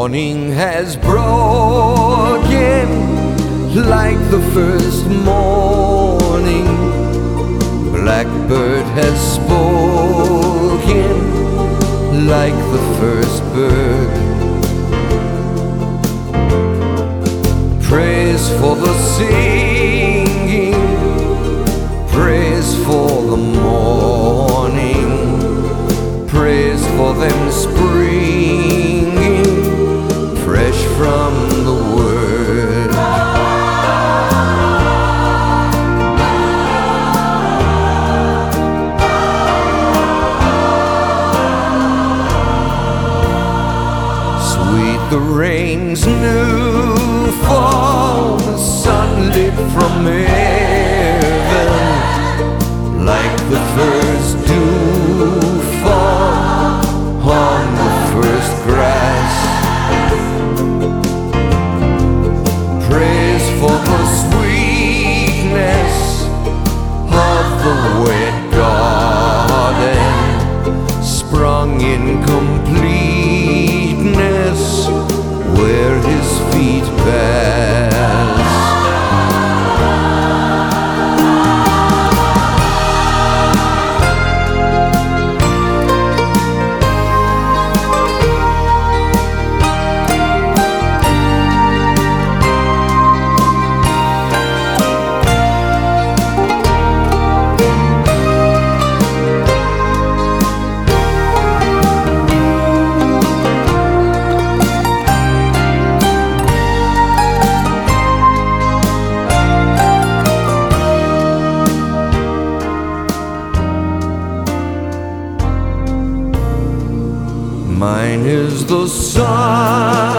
Morning has broken like the first morning. Blackbird has spoken like the first bird. Praise for the singing, praise for the morning, praise for them springing fresh from the word. Sweet the rain's new fall, the sunlit from heaven, like the first dew fall on the first grass. Praise for the sweetness of the wet garden, sprung in completeness where his feet pass. Mine is the sun